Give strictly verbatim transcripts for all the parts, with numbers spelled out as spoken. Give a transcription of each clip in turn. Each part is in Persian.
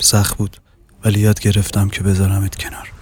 سخت بود، ولی یاد گرفتم که بذارمت کنار.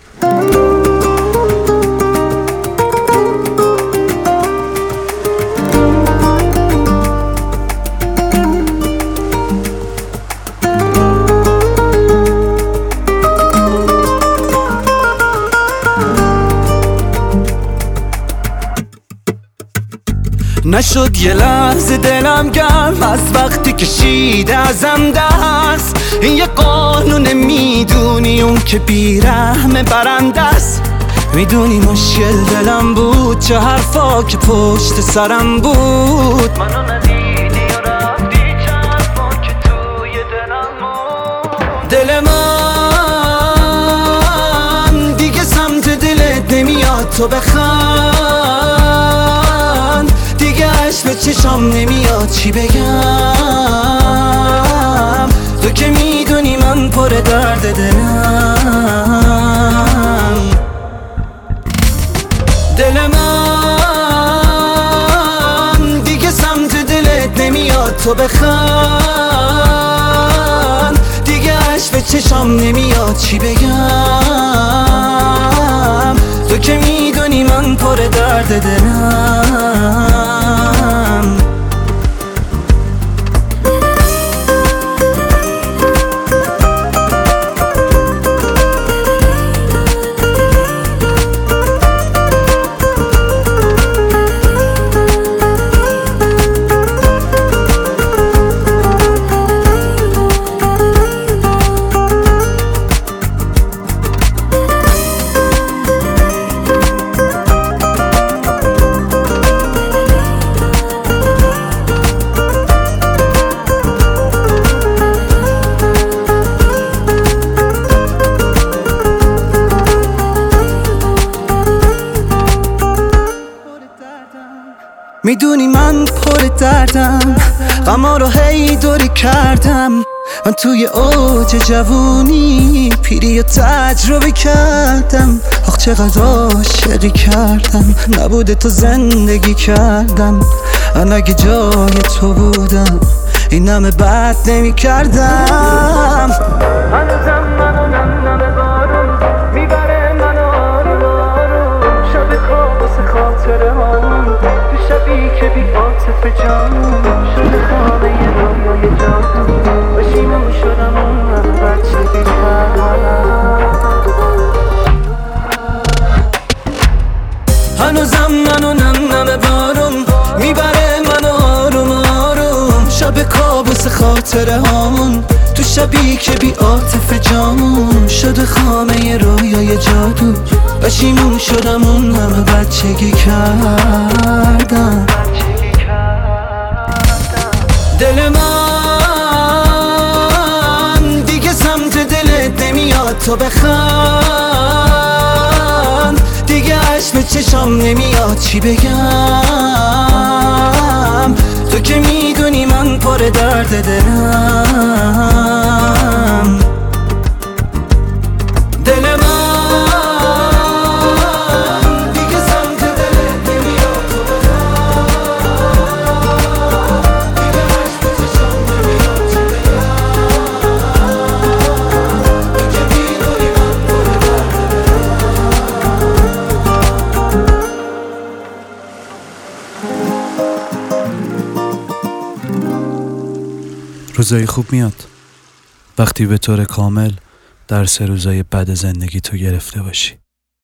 نشد یه لحظه دلم گرم از وقتی کشیده ازم دست. این یه قانون، میدونی اون که بیرحم برنده است. میدونی مشکل دلم بود، چه حرفا که پشت سرم بود. منو ندیدی و رفتی، چه حرفا که توی دلم بود. دل من دیگه سمت دلت نمیاد تو بخند. به چشام نمیاد چی بگم. تو که میدونی من پر درد دلم. دل من دیگه سمت دلت نمیاد تو بخند. دیگه عشق به چشام نمیاد چی بگم. تو که میدونی من پر درد دلم. میدونی من پر دردم، غما رو هی دوری کردم. من توی اوج جوونی پیری و تجربه کردم. آخ چقدر عاشقی کردم، نبوده تو زندگی کردم. من اگه جای تو بودم این همه بد نمی کردم. هنوزم منو نم بارون میبره منو آروم آروم. شب کابوس خاطره هامون تو شبی که بی عاطف جانون. شده خانه یه رویای جادو، بشیمون شدم اون من بچه بیتر. هنوزم منو نم نم بارون میبره منو آروم آروم. شب کابوس خاطره هامون تو شبی که بی عاطف جامون. شده خامه ی رویای جادو، بشیمون شدم اون همه بچگی کردم. دل من دیگه سمت دلت نمیاد تو بخند. دیگه عشق به چشام نمیاد چی بگم. تو که میدونی من پر درد دلم. دل من دیگه سمت دلت نمیاد تو بخند. دیگه عشق به چشام نمیاد چی بگم. تو که میدونی من پر درد روزای خوب میاد وقتی به طور کامل درس روزای بد زندگی تو گرفته باشی.